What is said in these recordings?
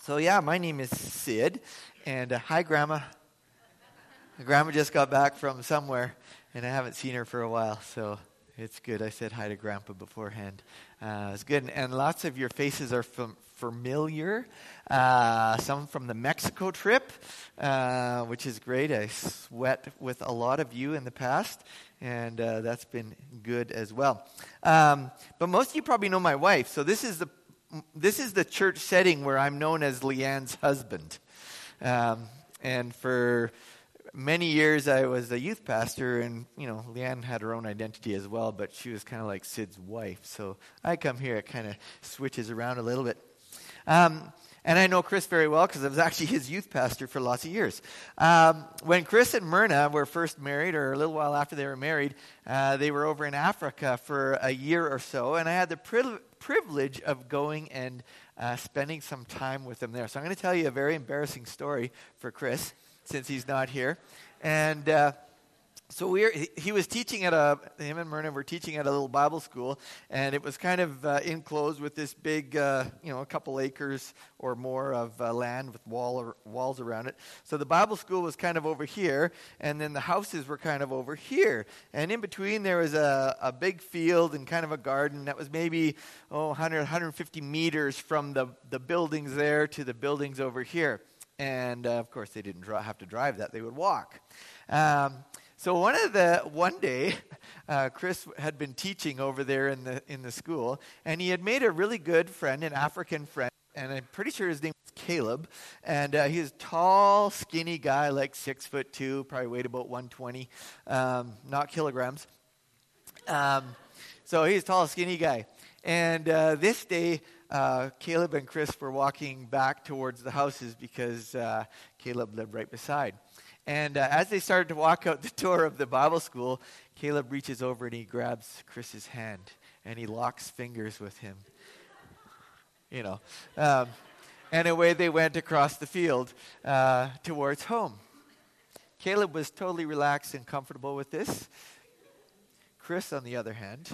So yeah, my name is Sid, and hi, Grandma. Grandma just got back from somewhere, and I haven't seen her for a while, so it's good. I said hi to Grandpa beforehand. It's good, and lots of your faces are familiar. Some from the Mexico trip, which is great. I sweat with a lot of you in the past, and that's been good as well. But most of you probably know my wife, so this is the church setting where I'm known as Leanne's husband. And for many years I was a youth pastor, and Leanne had her own identity as well, but she was kind of like Sid's wife. So I come here, it kind of switches around a little bit. And I know Chris very well because I was actually his youth pastor for lots of years. When Chris and Myrna were first married, or a little while after they were married, they were over in Africa for a year or so, and I had the privilege of going and spending some time with them there. So I'm going to tell you a very embarrassing story for Chris, since he's not here. And so he was teaching him and Myrna were teaching at a little Bible school, and it was kind of enclosed with this big, a couple acres or more of land with walls around it. So the Bible school was kind of over here, and then the houses were kind of over here. And in between there was a big field and kind of a garden that was maybe 100, 150 meters from the buildings there to the buildings over here. And of course they didn't have to drive that; they would walk. So one day, Chris had been teaching over there in the school, and he had made a really good friend, an African friend, and I'm pretty sure his name was Caleb. And he's a tall, skinny guy, like 6'2", probably weighed about 120, not kilograms. So he's a tall, skinny guy. And this day, Caleb and Chris were walking back towards the houses because Caleb lived right beside. And as they started to walk out the door of the Bible school, Caleb reaches over and he grabs Chris's hand and he locks fingers with him. And away they went across the field towards home. Caleb was totally relaxed and comfortable with this. Chris, on the other hand,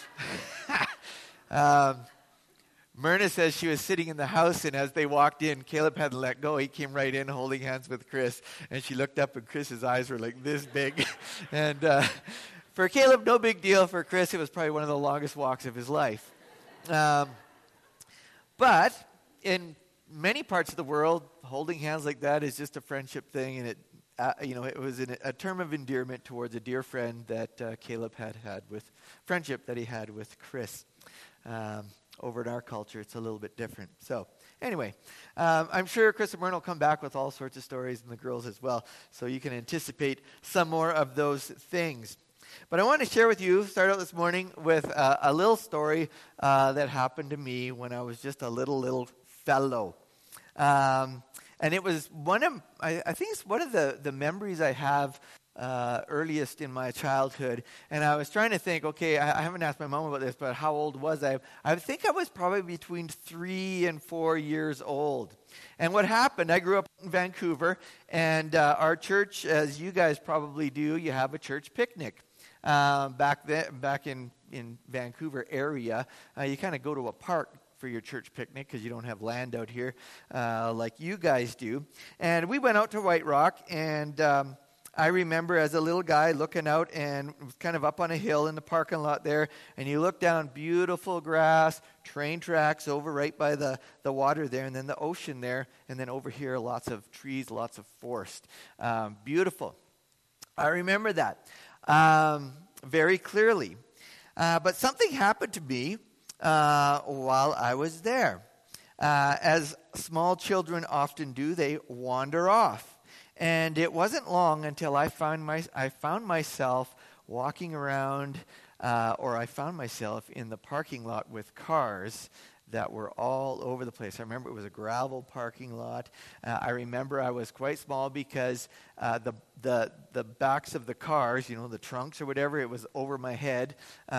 Myrna says she was sitting in the house, and as they walked in, Caleb hadn't let go. He came right in holding hands with Chris, and she looked up, and Chris's eyes were like this big. And for Caleb, no big deal. For Chris, it was probably one of the longest walks of his life. But in many parts of the world, holding hands like that is just a friendship thing, and it was a term of endearment towards a dear friend that Caleb had with friendship that he had with Chris. Over in our culture, it's a little bit different. So anyway, I'm sure Chris and Myrna will come back with all sorts of stories, and the girls as well, so you can anticipate some more of those things. But I want to share with you, start out this morning with a little story that happened to me when I was just a little fellow. And it was I think it's one of the memories I have earliest in my childhood. And I was trying to think, okay, I haven't asked my mom about this, but how old was I? I think I was probably between 3 and 4 years old. And what happened, I grew up in Vancouver, and our church, as you guys probably do, you have a church picnic. Back in Vancouver area, you kind of go to a park for your church picnic because you don't have land out here like you guys do. And we went out to White Rock, and I remember as a little guy looking out and kind of up on a hill in the parking lot there, and you look down, beautiful grass, train tracks over right by the water there, and then the ocean there, and then over here lots of trees, lots of forest. Beautiful. I remember that very clearly. But something happened to me while I was there. As small children often do, they wander off. And it wasn't long until I found myself walking around, or I found myself in the parking lot with cars that were all over the place. I remember it was a gravel parking lot. I remember I was quite small because the backs of the cars, the trunks or whatever, it was over my head.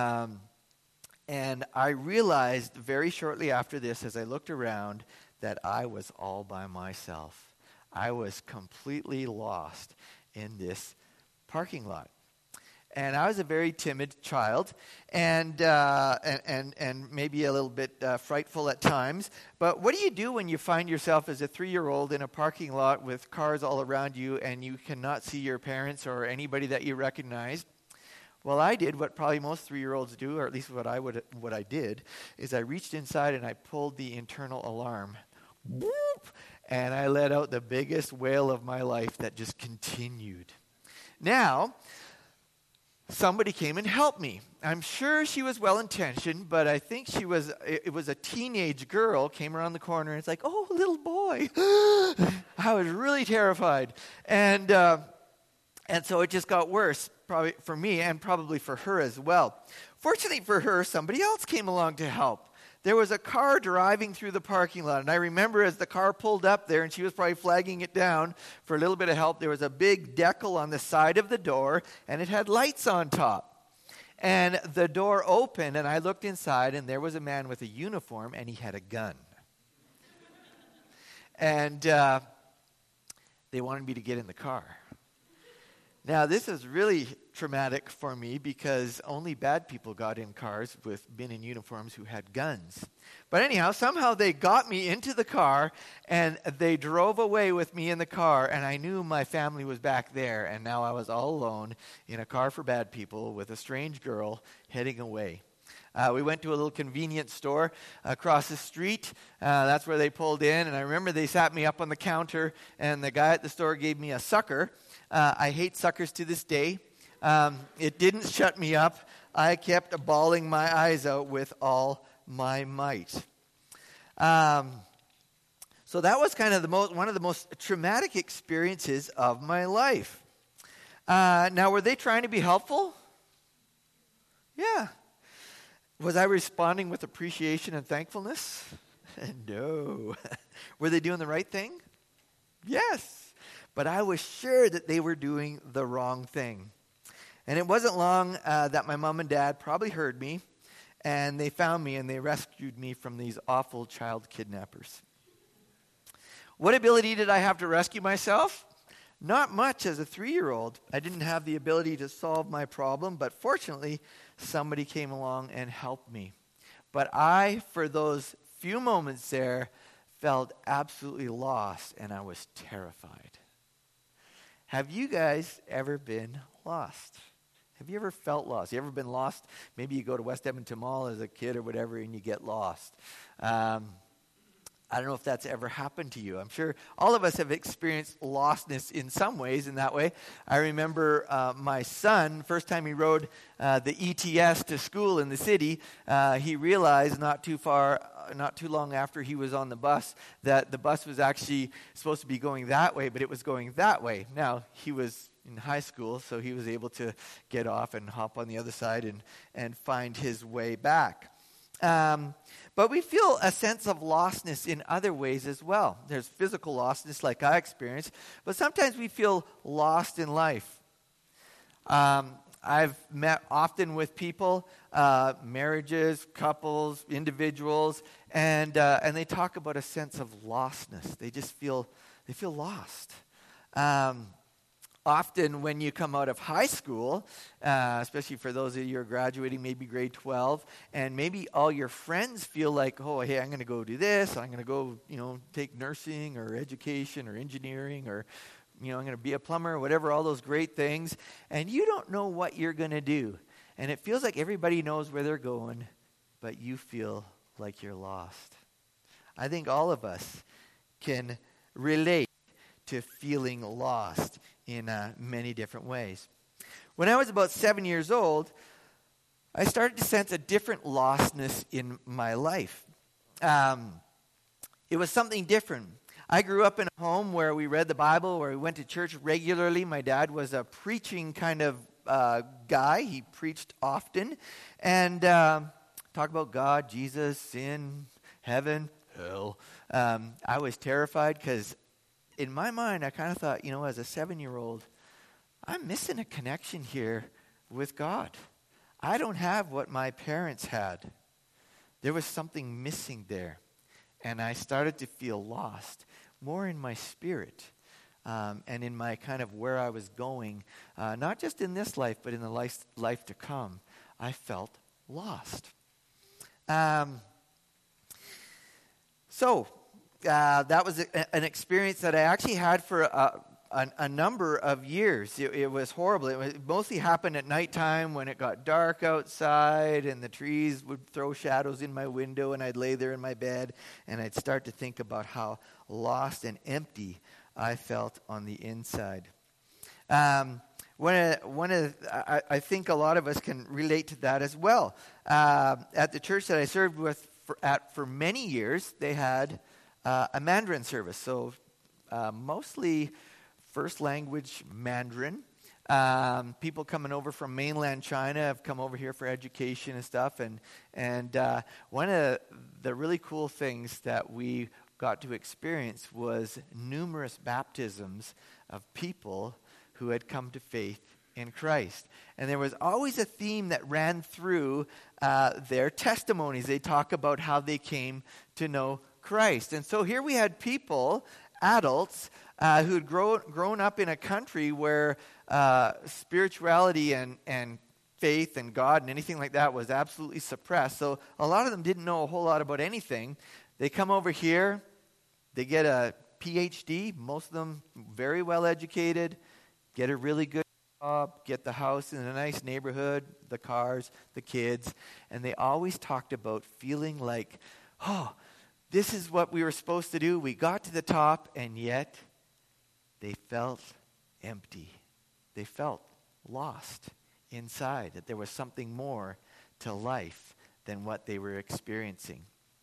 And I realized very shortly after this, as I looked around, that I was all by myself. I was completely lost in this parking lot. And I was a very timid child, and maybe a little bit frightful at times. But what do you do when you find yourself as a 3-year-old in a parking lot with cars all around you, and you cannot see your parents or anybody that you recognize? Well, I did what probably most 3-year-olds do, or at least what I did, is I reached inside and I pulled the internal alarm. Boop! And I let out the biggest wail of my life that just continued. Now, somebody came and helped me. I'm sure she was well-intentioned, but I think it was a teenage girl came around the corner and it's like, oh, little boy. I was really terrified. And so it just got worse, probably for me and probably for her as well. Fortunately for her, somebody else came along to help. There was a car driving through the parking lot, and I remember as the car pulled up there, and she was probably flagging it down for a little bit of help, there was a big decal on the side of the door, and it had lights on top. And the door opened, and I looked inside, and there was a man with a uniform, and he had a gun. And they wanted me to get in the car. Now, this is really traumatic for me because only bad people got in cars with men in uniforms who had guns. But anyhow, somehow they got me into the car and they drove away with me in the car, and I knew my family was back there, and now I was all alone in a car for bad people with a strange girl heading away. We went to a little convenience store across the street. That's where they pulled in, and I remember they sat me up on the counter, and the guy at the store gave me a sucker. I hate suckers to this day. It didn't shut me up. I kept bawling my eyes out with all my might. So that was kind of one of the most traumatic experiences of my life. Now, were they trying to be helpful? Yeah. Was I responding with appreciation and thankfulness? No. Were they doing the right thing? Yes. But I was sure that they were doing the wrong thing. And it wasn't long that my mom and dad probably heard me, and they found me and they rescued me from these awful child kidnappers. What ability did I have to rescue myself? Not much as a 3-year-old. I didn't have the ability to solve my problem, but fortunately, somebody came along and helped me. But I, for those few moments there, felt absolutely lost, and I was terrified. Have you guys ever been lost? Have you ever felt lost? You ever been lost? Maybe you go to West Edmonton Mall as a kid or whatever, and you get lost. I don't know if that's ever happened to you. I'm sure all of us have experienced lostness in some ways in that way. I remember my son, first time he rode the ETS to school in the city, he realized not too long after he was on the bus that the bus was actually supposed to be going that way, but it was going that way. Now, he was in high school, so he was able to get off and hop on the other side and find his way back. But we feel a sense of lostness in other ways as well. There's physical lostness like I experienced, but sometimes we feel lost in life. I've met often with people, marriages, couples, individuals, and they talk about a sense of lostness. They feel lost. Often when you come out of high school, especially for those of you who are graduating, maybe grade 12, and maybe all your friends feel like, oh, hey, I'm going to go do this, I'm going to go, take nursing or education or engineering, or, I'm going to be a plumber, whatever, all those great things, and you don't know what you're going to do. And it feels like everybody knows where they're going, but you feel like you're lost. I think all of us can relate to feeling lost in many different ways. When I was about 7 years old, I started to sense a different lostness in my life. It was something different. I grew up in a home where we read the Bible, where we went to church regularly. My dad was a preaching kind of guy. He preached often and talked about God, Jesus, sin, heaven, hell. I was terrified because in my mind, I kind of thought, as a 7-year-old, I'm missing a connection here with God. I don't have what my parents had. There was something missing there. And I started to feel lost, more in my spirit. and in my kind of where I was going, not just in this life, but in the life to come, I felt lost. So that was an experience that I actually had for a number of years. It was horrible. It mostly happened at nighttime when it got dark outside and the trees would throw shadows in my window, and I'd lay there in my bed and I'd start to think about how lost and empty I felt on the inside. I think a lot of us can relate to that as well. At the church that I served with for many years, they had a Mandarin service. So mostly first language Mandarin. People coming over from mainland China have come over here for education and stuff. And one of the really cool things that we got to experience was numerous baptisms of people who had come to faith in Christ. And there was always a theme that ran through their testimonies. They talk about how they came to know Christ. And so here we had people, adults, who had grown up in a country where spirituality and faith and God and anything like that was absolutely suppressed. So a lot of them didn't know a whole lot about anything. They come over here, they get a PhD, most of them very well educated, get a really good job, get the house in a nice neighborhood, the cars, the kids, and they always talked about feeling like, oh, this is what we were supposed to do. We got to the top, and yet they felt empty. They felt lost inside, that there was something more to life than what they were experiencing.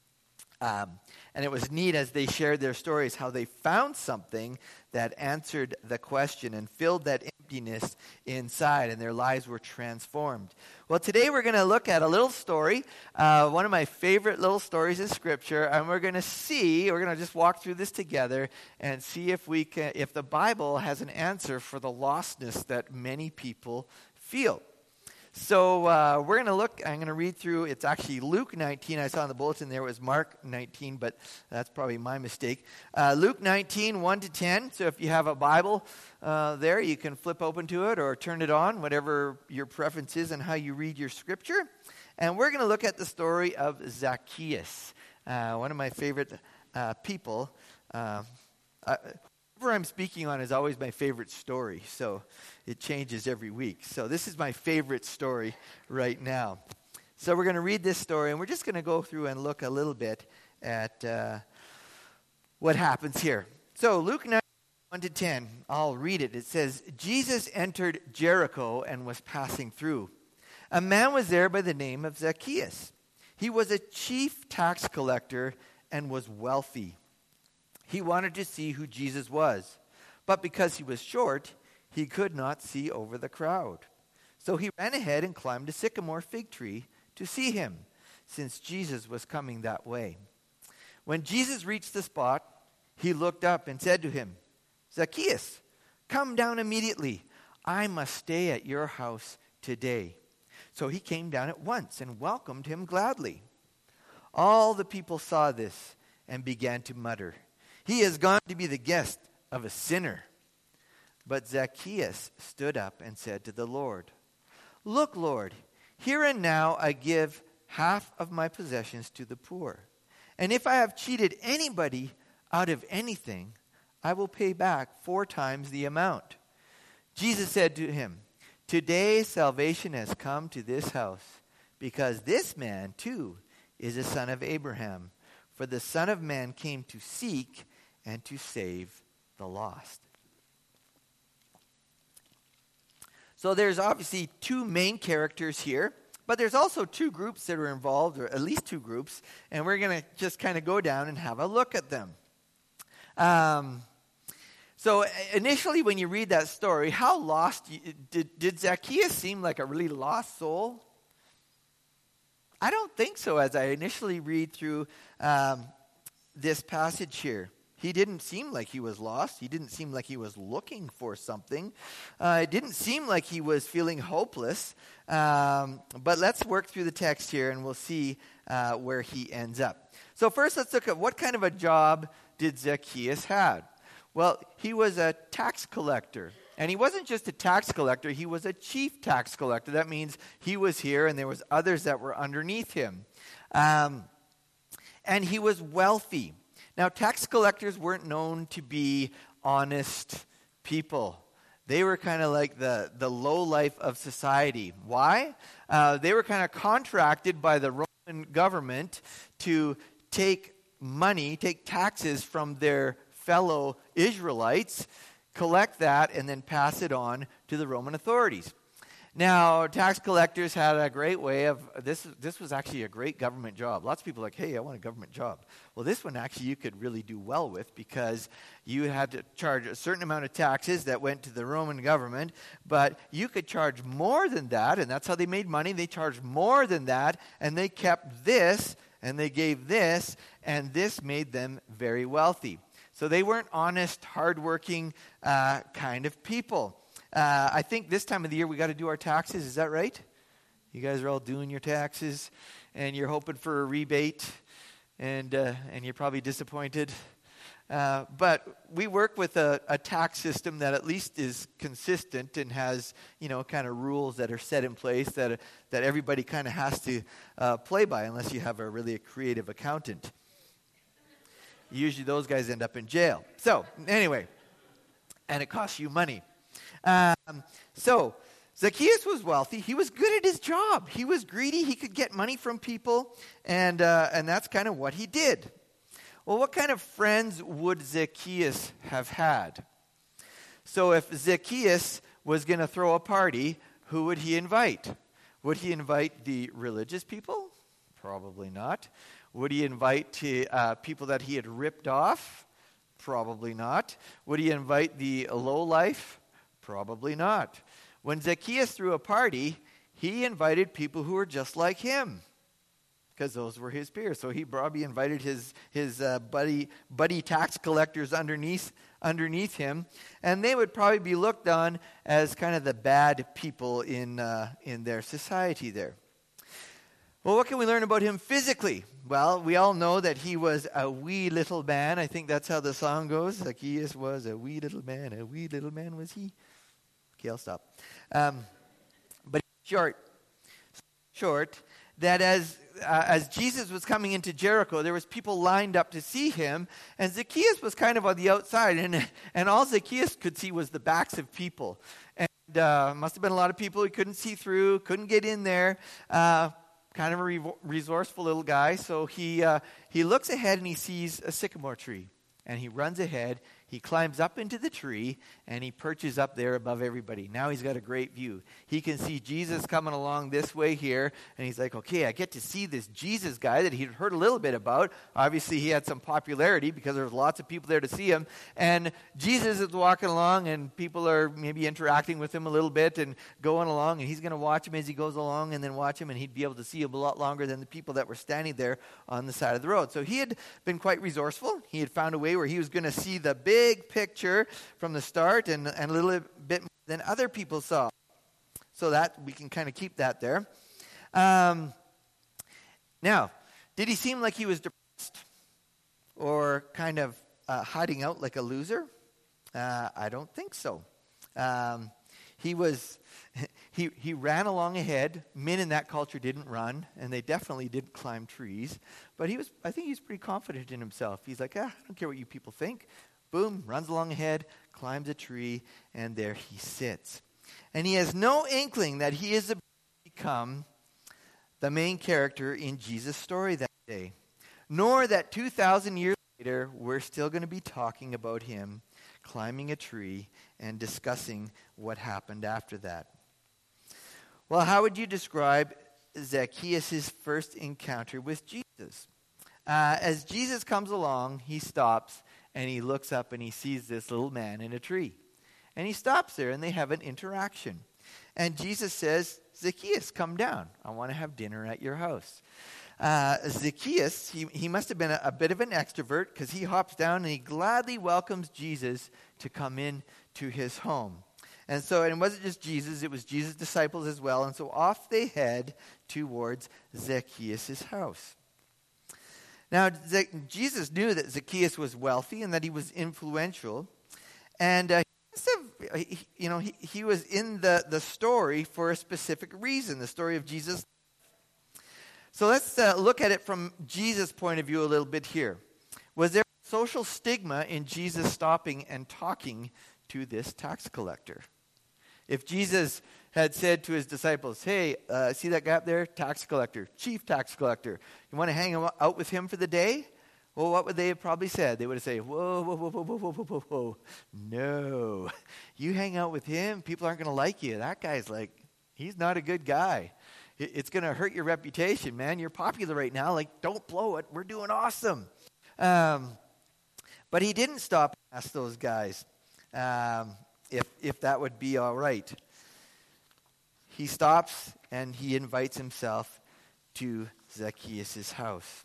And it was neat as they shared their stories how they found something that answered the question and filled that emptiness inside, and their lives were transformed. Well, today we're going to look at a little story, one of my favorite little stories in Scripture, and we're going to just walk through this together and see if the Bible has an answer for the lostness that many people feel. So we're going to look, I'm going to read through, it's actually Luke 19. I saw in the bulletin there was Mark 19, but that's probably my mistake. Luke 19, 1 to 10. So if you have a Bible there, you can flip open to it or turn it on, whatever your preference is and how you read your Scripture. And we're going to look at the story of Zacchaeus, one of my favorite people. Whatever I'm speaking on is always my favorite story, so it changes every week. So this is my favorite story right now. So we're going to read this story, and we're just going to go through and look a little bit at what happens here. So Luke 9, 1 to 10, I'll read it. It says, Jesus entered Jericho and was passing through. A man was there by the name of Zacchaeus. He was a chief tax collector and was wealthy. He wanted to see who Jesus was, but because he was short, he could not see over the crowd. So he ran ahead and climbed a sycamore fig tree to see him, since Jesus was coming that way. When Jesus reached the spot, he looked up and said to him, Zacchaeus, come down immediately. I must stay at your house today. So he came down at once and welcomed him gladly. All the people saw this and began to mutter, he has gone to be the guest of a sinner. But Zacchaeus stood up and said to the Lord, Look, Lord, here and now I give half of my possessions to the poor. And if I have cheated anybody out of anything, I will pay back 4 times the amount. Jesus said to him, Today salvation has come to this house, because this man too is a son of Abraham. For the Son of Man came to seek and to save the lost. So there's obviously 2 main characters here, but there's also 2 groups that are involved, or at least 2 groups, and we're going to just kind of go down and have a look at them. So initially when you read that story, how lost, did Zacchaeus seem like a really lost soul? I don't think so as I initially read through this passage here. He didn't seem like he was lost. He didn't seem like he was looking for something. It didn't seem like he was feeling hopeless. But let's work through the text here and we'll see where he ends up. So first let's look at what kind of a job did Zacchaeus have. Well, he was a tax collector. And he wasn't just a tax collector, he was a chief tax collector. That means he was here and there was others that were underneath him. And he was wealthy. Now, tax collectors weren't known to be honest people. They were kind of like the low life of society. Why? They were kind of contracted by the Roman government to take money, take taxes from their fellow Israelites, collect that, and then pass it on to the Roman authorities. Now, tax collectors had a great way of, this was actually a great government job. Lots of people are like, hey, I want a government job. Well, this one actually you could really do well with because you had to charge a certain amount of taxes that went to the Roman government, but you could charge more than that, and that's how they made money. They charged more than that, and they kept this, and they gave this, and this made them very wealthy. So they weren't honest, hardworking kind of people. I think this time of the year we got to do our taxes. Is that right? You guys are all doing your taxes, and you're hoping for a rebate, and you're probably disappointed. But we work with a tax system that at least is consistent and has, kind of rules that are set in place that everybody kind of has to play by, unless you have a really creative accountant. Usually those guys end up in jail. So anyway, and it costs you money. So Zacchaeus was wealthy. He was good at his job. He was greedy. He could get money from people, and that's kind of what he did. Well, what kind of friends would Zacchaeus have had? So if Zacchaeus was going to throw a party, who would he invite? Would he invite the religious people? Probably not. Would he invite people that he had ripped off? Probably not. Would he invite the lowlife? Probably not. When Zacchaeus threw a party, he invited people who were just like him, because those were his peers. So he probably invited his buddy tax collectors underneath him, and they would probably be looked on as kind of the bad people in their society there. Well, what can we learn about him physically? Well, we all know that he was a wee little man. I think that's how the song goes. Zacchaeus was a wee little man was he? Okay, I'll stop. But short, that as Jesus was coming into Jericho, there was people lined up to see him, and Zacchaeus was kind of on the outside, and all Zacchaeus could see was the backs of people. And must have been a lot of people he couldn't see through, couldn't get in there. Kind of a resourceful little guy, so he looks ahead and he sees a sycamore tree, and he runs ahead. He climbs up into the tree, and he perches up there above everybody. Now he's got a great view. He can see Jesus coming along this way here, and he's like, okay, I get to see this Jesus guy that he'd heard a little bit about. Obviously, he had some popularity because there was lots of people there to see him. And Jesus is walking along, and people are maybe interacting with him a little bit and going along, and he's going to watch him as he goes along and then watch him, and he'd be able to see him a lot longer than the people that were standing there on the side of the road. So he had been quite resourceful. He had found a way where he was going to see the big picture from the start and a little bit more than other people saw. So that we can kind of keep that there. Now, did he seem like he was depressed or kind of hiding out like a loser? I don't think so. He ran along ahead. Men in that culture didn't run, and they definitely didn't climb trees. But I think he's pretty confident in himself. He's like, I don't care what you people think. Boom, runs along ahead, climbs a tree, and there he sits. And he has no inkling that he is about to become the main character in Jesus' story that day, nor that 2,000 years later, we're still going to be talking about him climbing a tree and discussing what happened after that. Well, how would you describe Zacchaeus' first encounter with Jesus? As Jesus comes along, he stops, and he looks up and he sees this little man in a tree. And he stops there and they have an interaction. And Jesus says, Zacchaeus, come down. I want to have dinner at your house. Zacchaeus, he must have been a bit of an extrovert because he hops down and he gladly welcomes Jesus to come in to his home. And it wasn't just Jesus, it was Jesus' disciples as well. And so off they head towards Zacchaeus' house. Now, Jesus knew that Zacchaeus was wealthy and that he was influential. And he was in the story for a specific reason, the story of Jesus. So let's look at it from Jesus' point of view a little bit here. Was there social stigma in Jesus stopping and talking to this tax collector? If Jesus had said to his disciples, hey, see that guy up there? Tax collector, chief tax collector. You want to hang out with him for the day? Well, what would they have probably said? They would have said, whoa, whoa, whoa, whoa, whoa, whoa, whoa, whoa. No. You hang out with him, people aren't going to like you. That guy's like, he's not a good guy. It's going to hurt your reputation, man. You're popular right now. Like, don't blow it. We're doing awesome. But he didn't stop and ask those guys if that would be all right. He stops and he invites himself to Zacchaeus' house.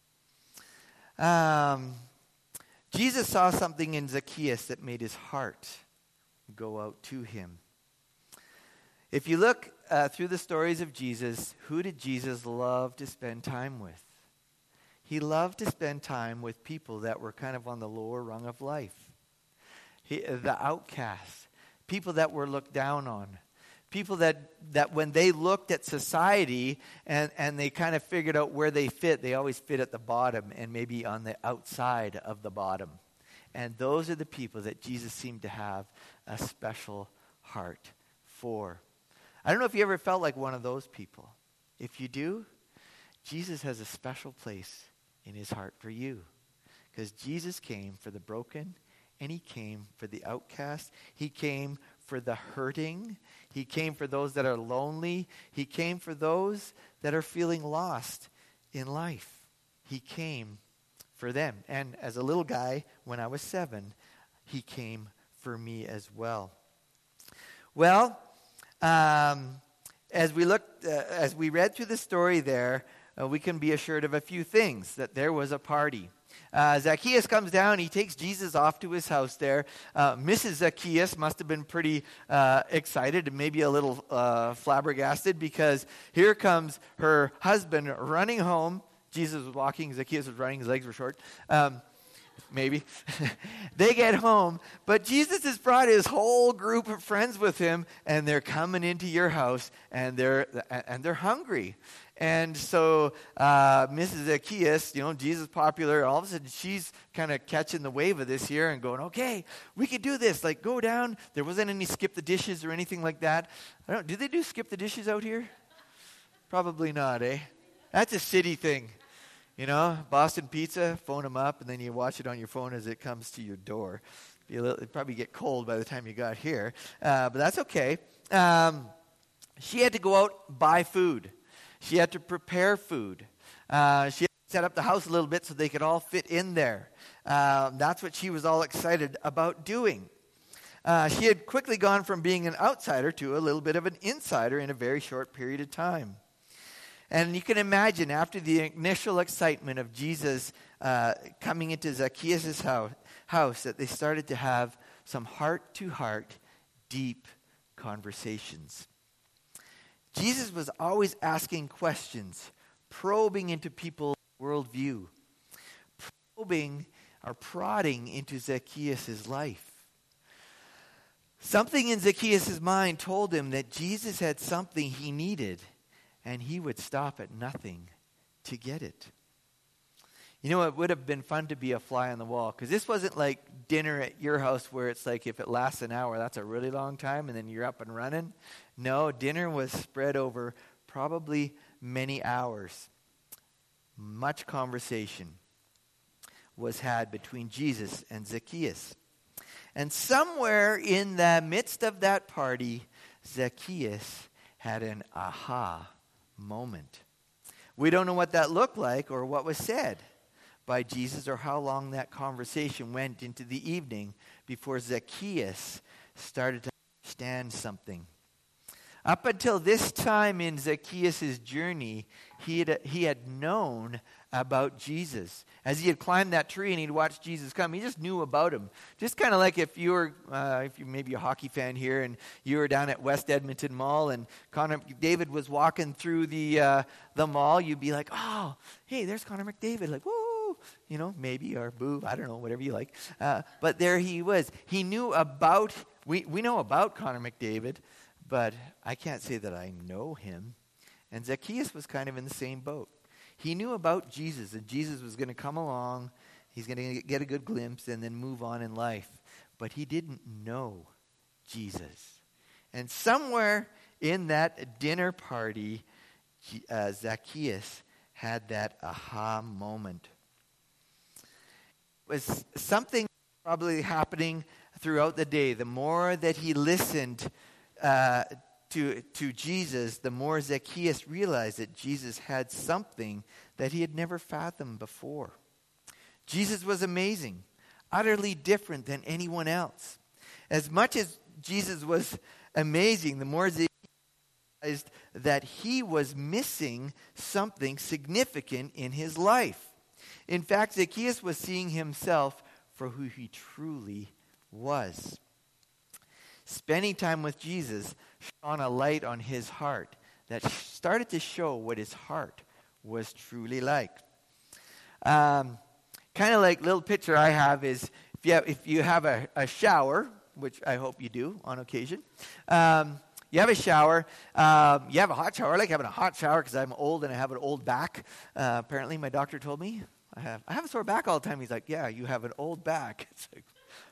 Jesus saw something in Zacchaeus that made his heart go out to him. If you look through the stories of Jesus, who did Jesus love to spend time with? He loved to spend time with people that were kind of on the lower rung of life. The outcasts, people that were looked down on, people that when they looked at society and they kind of figured out where they fit, they always fit at the bottom and maybe on the outside of the bottom. And those are the people that Jesus seemed to have a special heart for. I don't know if you ever felt like one of those people. If you do, Jesus has a special place in his heart for you. Because Jesus came for the broken, and he came for the outcast. He came for the hurting. He came for those that are lonely. He came for those that are feeling lost in life. He came for them. And as a little guy, when I was 7, he came for me as well. Well, as we read through the story there, we can be assured of a few things, that there was a party. Zacchaeus comes down, he takes Jesus off to his house there. Mrs. Zacchaeus must have been pretty excited and maybe a little flabbergasted, because here comes her husband running home. Jesus was walking, Zacchaeus was running, his legs were short. Maybe. They get home, but Jesus has brought his whole group of friends with him, and they're coming into your house, and they're hungry. And so Mrs. Zacchaeus, Jesus popular, all of a sudden she's kind of catching the wave of this here and going, okay, we could do this. Like, go down. There wasn't any skip the dishes or anything like that. Do they do skip the dishes out here? Probably not, eh? That's a city thing. Boston Pizza, phone them up, and then you watch it on your phone as it comes to your door. It'd probably get cold by the time you got here, but that's okay. She had to go out, buy food. She had to prepare food. She had to set up the house a little bit so they could all fit in there. That's what she was all excited about doing. She had quickly gone from being an outsider to a little bit of an insider in a very short period of time. And you can imagine, after the initial excitement of Jesus coming into Zacchaeus' house, that they started to have some heart-to-heart, deep conversations. Jesus was always asking questions, probing into people's worldview, probing or prodding into Zacchaeus' life. Something in Zacchaeus' mind told him that Jesus had something he needed, and he would stop at nothing to get it. It would have been fun to be a fly on the wall, because this wasn't like dinner at your house where it's like if it lasts an hour, that's a really long time, and then you're up and running. No, dinner was spread over probably many hours. Much conversation was had between Jesus and Zacchaeus. And somewhere in the midst of that party, Zacchaeus had an aha moment. We don't know what that looked like or what was said by Jesus or how long that conversation went into the evening before Zacchaeus started to understand something. Up until this time in Zacchaeus' journey, he had known about Jesus. As he had climbed that tree and he'd watched Jesus come, he just knew about him. Just kind of like if you're maybe a hockey fan here and you were down at West Edmonton Mall and Connor McDavid was walking through the mall, you'd be like, oh, hey, there's Connor McDavid. Like, woo! maybe, or boo, I don't know, whatever you like. But there he was. He knew about, we know about Connor McDavid, but I can't say that I know him. And Zacchaeus was kind of in the same boat. He knew about Jesus, and Jesus was going to come along. He's going to get a good glimpse and then move on in life. But he didn't know Jesus. And somewhere in that dinner party, Zacchaeus had that aha moment. It was something probably happening throughout the day. The more that he listened to Jesus, the more Zacchaeus realized that Jesus had something that he had never fathomed before. Jesus was amazing, utterly different than anyone else. As much as Jesus was amazing, the more Zacchaeus realized that he was missing something significant in his life. In fact, Zacchaeus was seeing himself for who he truly was. Spending time with Jesus shone a light on his heart that started to show what his heart was truly like. Kind of like little picture I have is if you have a shower, which I hope you do on occasion. You have a shower. You have a hot shower. I like having a hot shower because I'm old and I have an old back. Apparently, my doctor told me I have a sore back all the time. He's like, yeah, you have an old back. It's like,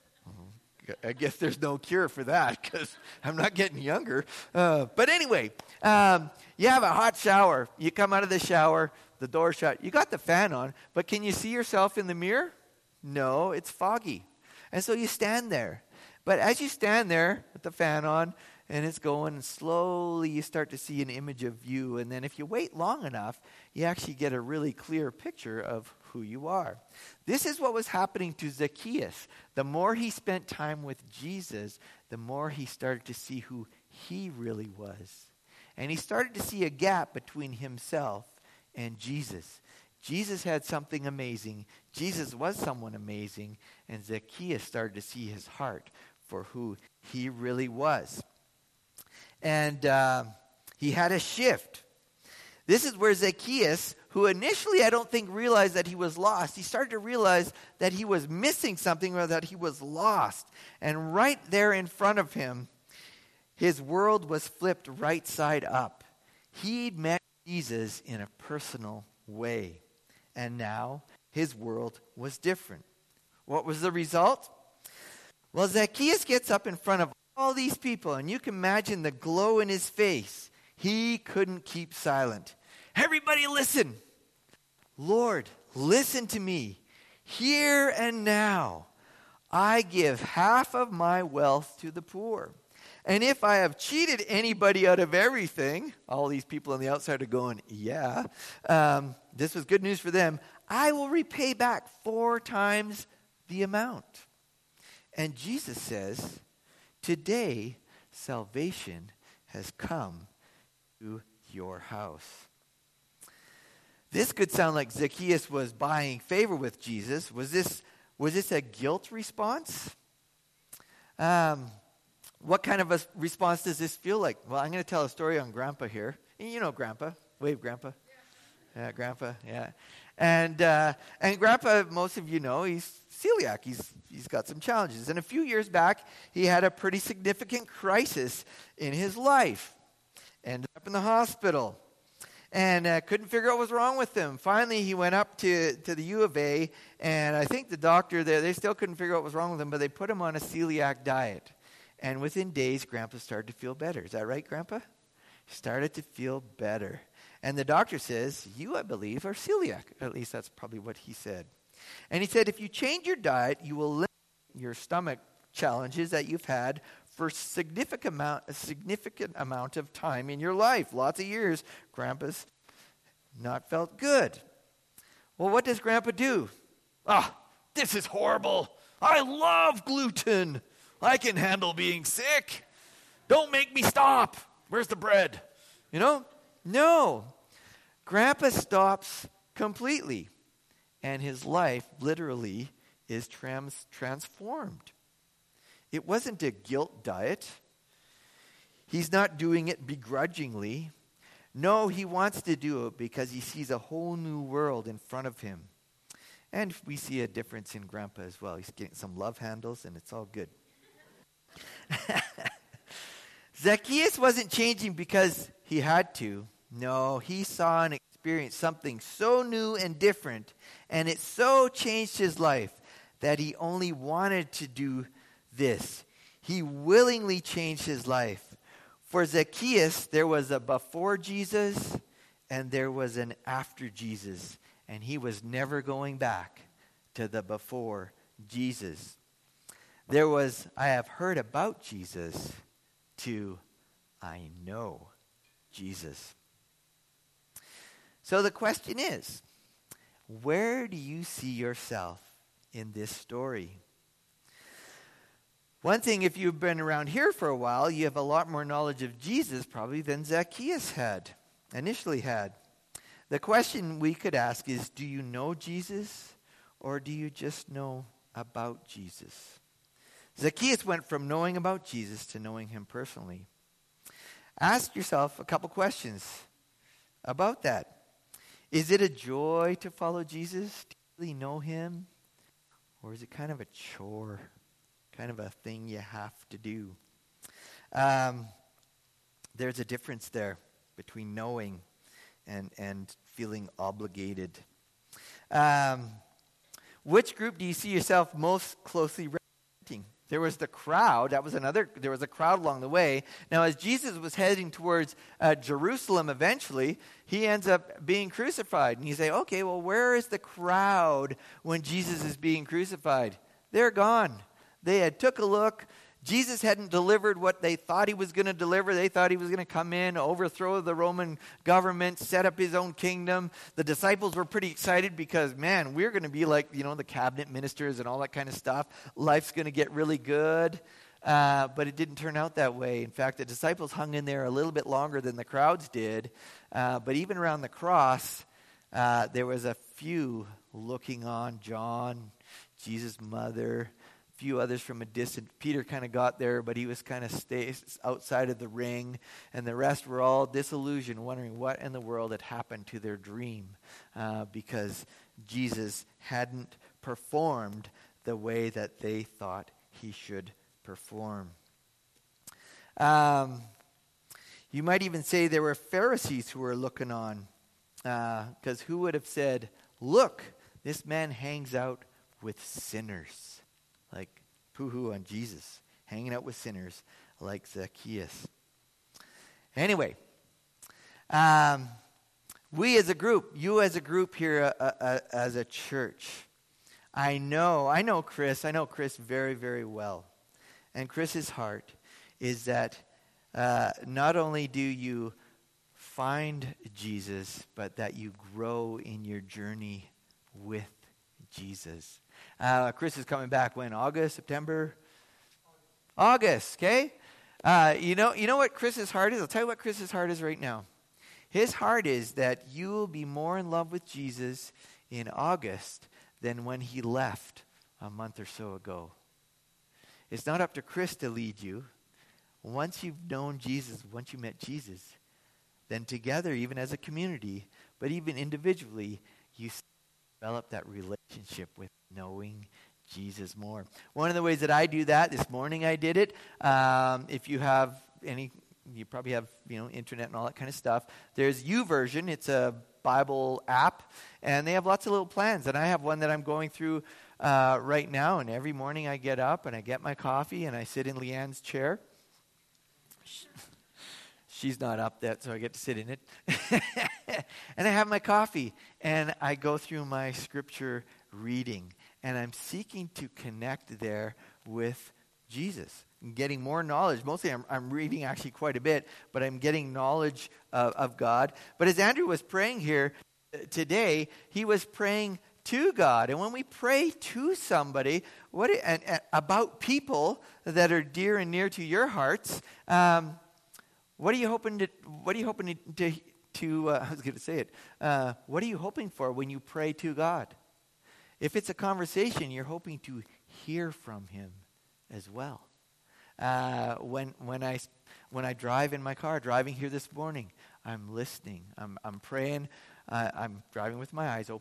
I guess there's no cure for that because I'm not getting younger. But anyway, you have a hot shower. You come out of the shower, the door shut. You got the fan on, but can you see yourself in the mirror? No, it's foggy. And so you stand there. But as you stand there with the fan on and it's going, and slowly you start to see an image of you. And then if you wait long enough, you actually get a really clear picture of who you are. This is what was happening to Zacchaeus. The more he spent time with Jesus, the more he started to see who he really was. And he started to see a gap between himself and Jesus. Jesus had something amazing. Jesus was someone amazing. And Zacchaeus started to see his heart for who he really was. And he had a shift. This is where Zacchaeus, who initially I don't think realized that he was lost, he started to realize that he was missing something or that he was lost. And right there in front of him, his world was flipped right side up. He'd met Jesus in a personal way. And now his world was different. What was the result? Well, Zacchaeus gets up in front of all these people, and you can imagine the glow in his face. He couldn't keep silent. Everybody listen. Lord, listen to me. Here and now, I give half of my wealth to the poor. And if I have cheated anybody out of everything, all these people on the outside are going, yeah, this was good news for them, I will repay back 4 times the amount. And Jesus says, today salvation has come to your house. This could sound like Zacchaeus was buying favor with Jesus. Was this a guilt response? What kind of a response does this feel like? Well, I'm going to tell a story on Grandpa here. You know Grandpa. Wave, Grandpa. Yeah, Grandpa, yeah. And Grandpa, most of you know, he's celiac. He's got some challenges. And a few years back, he had a pretty significant crisis in his life. Ended up in the hospital. And couldn't figure out what was wrong with him. Finally, he went up to the U of A, and I think the doctor there, they still couldn't figure out what was wrong with him, but they put him on a celiac diet. And within days, Grandpa started to feel better. Is that right, Grandpa? He started to feel better. And the doctor says, you, I believe, are celiac. At least that's probably what he said. And he said, if you change your diet, you will limit your stomach challenges that you've had for a significant amount of time in your life. Lots of years, Grandpa's not felt good. Well, what does Grandpa do? This is horrible. I love gluten. I can handle being sick. Don't make me stop. Where's the bread? No. Grandpa stops completely. And his life literally is transformed. It wasn't a guilt diet. He's not doing it begrudgingly. No, he wants to do it because he sees a whole new world in front of him. And we see a difference in Grandpa as well. He's getting some love handles, and it's all good. Zacchaeus wasn't changing because he had to. No, he saw and experienced something so new and different, and it so changed his life that he only wanted to do this. He willingly changed his life. For Zacchaeus, there was a before Jesus and there was an after Jesus, and he was never going back to the before Jesus. There was, I have heard about Jesus, to I know Jesus. So the question is, where do you see yourself in this story? One thing, if you've been around here for a while, you have a lot more knowledge of Jesus probably than Zacchaeus initially had. The question we could ask is, do you know Jesus, or do you just know about Jesus? Zacchaeus went from knowing about Jesus to knowing him personally. Ask yourself a couple questions about that. Is it a joy to follow Jesus? Do you really know him? Or is it kind of a chore? Kind of a thing you have to do? There's a difference there between knowing and feeling obligated. Which group do you see yourself most closely representing? There was the crowd. There was a crowd along the way. Now, as Jesus was heading towards Jerusalem eventually, he ends up being crucified. And you say, okay, well, where is the crowd when Jesus is being crucified? They're gone. They had took a look. Jesus hadn't delivered what they thought he was going to deliver. They thought he was going to come in, overthrow the Roman government, set up his own kingdom. The disciples were pretty excited because, man, we're going to be like, the cabinet ministers and all that kind of stuff. Life's going to get really good. But it didn't turn out that way. In fact, the disciples hung in there a little bit longer than the crowds did. But even around the cross, there was a few looking on. John, Jesus' mother, few others from a distance. Peter kind of got there, but he was kind of outside of the ring, and the rest were all disillusioned, wondering what in the world had happened to their dream, because Jesus hadn't performed the way that they thought he should perform. You might even say there were Pharisees who were looking on, because who would have said, look, this man hangs out with sinners. Like poo-hoo on Jesus, hanging out with sinners like Zacchaeus. Anyway, we as a group, you as a group here as a church, I know Chris very, very well. And Chris's heart is that not only do you find Jesus, but that you grow in your journey with Jesus. Chris is coming back when? August, September? August, okay? You know what Chris's heart is? I'll tell you what Chris's heart is right now. His heart is that you will be more in love with Jesus in August than when he left a month or so ago. It's not up to Chris to lead you. Once you've known Jesus, once you met Jesus, then together, even as a community, but even individually, you develop that relationship with knowing Jesus more. One of the ways that I do that, this morning I did it. If you have you probably have internet and all that kind of stuff. There's YouVersion. It's a Bible app, and they have lots of little plans. And I have one that I'm going through right now. And every morning I get up and I get my coffee and I sit in Leanne's chair. She's not up yet, so I get to sit in it. And I have my coffee, and I go through my scripture reading, and I'm seeking to connect there with Jesus, getting more knowledge. Mostly I'm reading actually quite a bit, but I'm getting knowledge of God. But as Andrew was praying here today, he was praying to God. And when we pray to somebody about people that are dear and near to your hearts, what are you hoping to I was going to say it. What are you hoping for when you pray to God? If it's a conversation, you're hoping to hear from him as well. When I drive in my car, driving here this morning, I'm listening. I'm praying. I'm driving with my eyes open,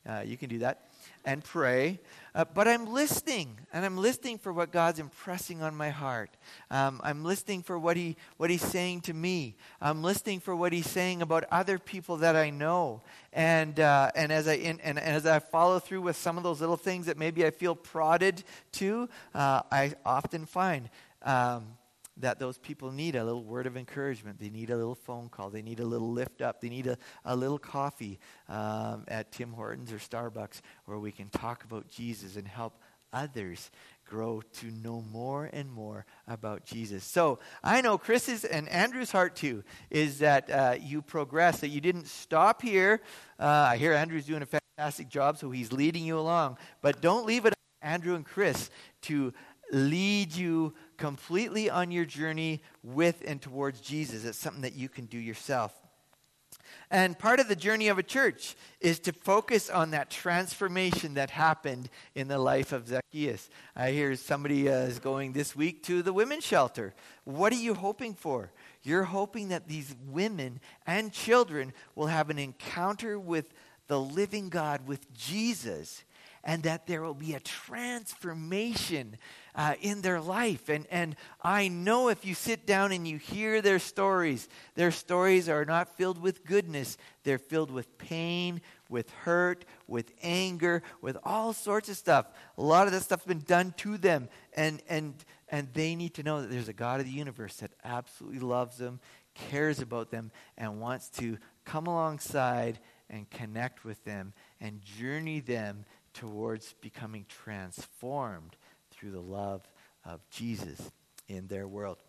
You can do that and pray. But I'm listening, and I'm listening for what God's impressing on my heart. I'm listening for what He's saying to me. I'm listening for what He's saying about other people that I know. And as I follow through with some of those little things that maybe I feel prodded to, I often find that those people need a little word of encouragement. They need a little phone call. They need a little lift up. They need a little coffee at Tim Hortons or Starbucks where we can talk about Jesus and help others grow to know more and more about Jesus. So I know Chris's and Andrew's heart too is that you progress, that you didn't stop here. I hear Andrew's doing a fantastic job, so he's leading you along. But don't leave it up to Andrew and Chris to lead you completely on your journey with and towards Jesus. It's something that you can do yourself. And part of the journey of a church is to focus on that transformation that happened in the life of Zacchaeus. I hear somebody is going this week to the women's shelter. What are you hoping for? You're hoping that these women and children will have an encounter with the living God, with Jesus, and that there will be a transformation in their life. And I know if you sit down and you hear their stories are not filled with goodness. They're filled with pain, with hurt, with anger, with all sorts of stuff. A lot of that stuff's been done to them. And they need to know that there's a God of the universe that absolutely loves them, cares about them, and wants to come alongside and connect with them and journey them towards becoming transformed through the love of Jesus in their world.